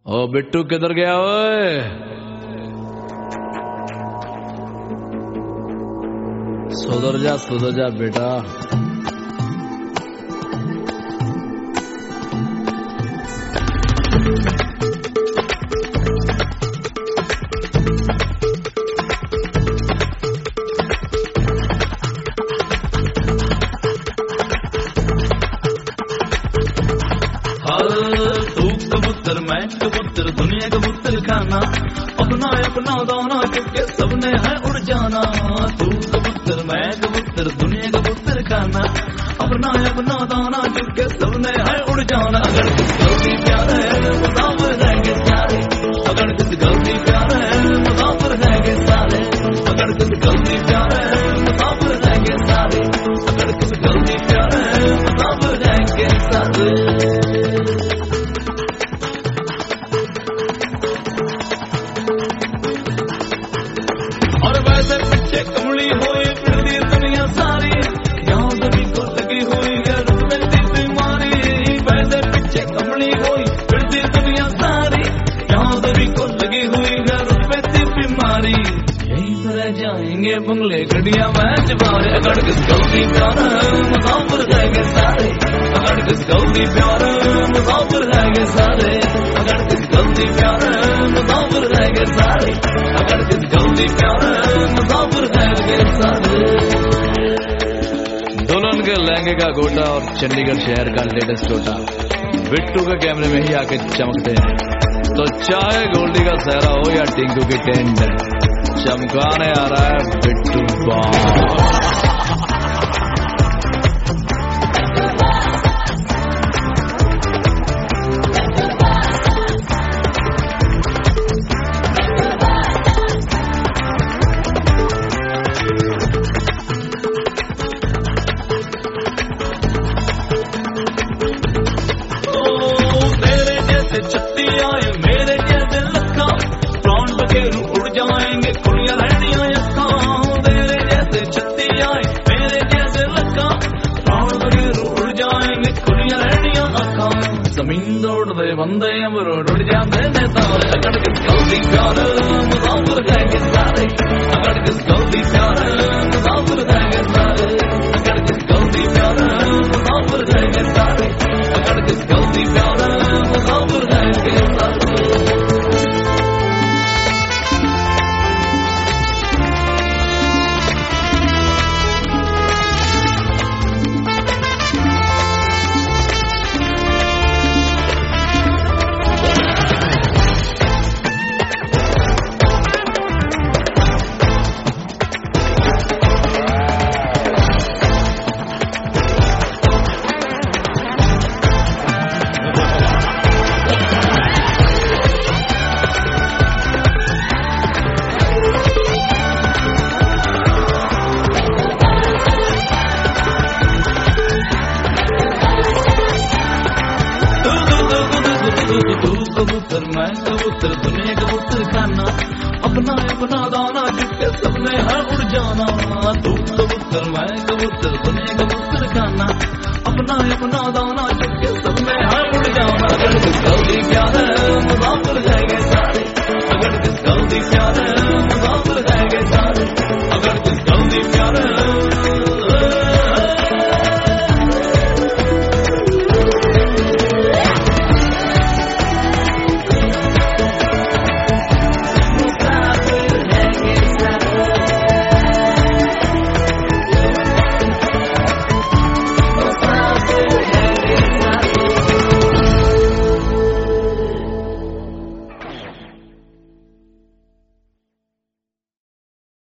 ओ बिट्टू किधर गया ओए? सुधर जा बेटा। तू कबूतर मैं कबूतर दुनिया कबूतर खाना अपना अपना दाना क्योंकि सबने है उड़ जाना। तू कबूतर मैं कबूतर दुनिया कबूतर खाना अपना अपना दाना क्योंकि सबने है उड़ जाना। अगर किस गलती प्यार है मुसाफिर रहेंगे सारे, अगर किस गलती प्यार है मुसाफिर रहेंगे सारे, अगर किस गलती प्यार है मुसाफिर रहेंगे सारे, अगर किस गलती प्यार है मुसाफिर रहेंगे सारे। पीछे कमली हुई फिरती दुनिया सारी, यहाँ सभी को लगी हुई है रुकती बीमारी। वैसे पीछे कमली हुई फिरती दुनिया सारी, यहाँ सभी को लगी हुई है रुकती बीमारी। यहीं से रह जाएंगे बंगले गड्डियां मैच बारे, अगर किस गलती प्यार मुसाफिर रहेंगे सारे, अगर किस गलती प्यार मुसाफिर रहेंगे सारे, अगर किस गलती प्यार मुसाफिर रहेंगे सारे, अगर किस गलती प्यार मुसाफिर रहेंगे सारे। दुल्हन के लहंगे का गोटा और चंडीगढ़ शहर का लेटेस्ट टोटा बिट्टू के कैमरे में ही आके चमकते हैं। तो चाहे गोल्डी का सहरा हो या टिंकू की टेंट, चमकाने आ रहा है बिट्टू बॉस। छत्ती आए मेरे जैसे लखा प्राण बखेरू उड़ जाएंगे कुड़िया रहनिया यखा। तेरे जैसे छत्ती आए मेरे जैसे लखा प्राण बखेरू उड़ जाएंगे कुड़िया रहनिया अखा। जमीन दौड़ दे बंदे अमरोड उड़ जाते ने तारे, अगर किस गलती प्यार मुसाफिर रहेंगे सारे, अगर किस गलती प्यार मुसाफिर रहेंगे सारे, अगर किस गलती प्यार मुसाफिर रहेंगे सारे, अगर किस गलती प्यार मुसाफिर रहेंगे सारे। तू कबूतर मैं कबूतर दुनिया कबूतर खाना अपना अपना दाना जिसके सबने है उड़ जाना। तू कबूतर मैं कबूतर दुनिया कबूतर खाना अपना अपना दाना जिसके सबने है उड़ जाना। अगर किस गलती प्यार है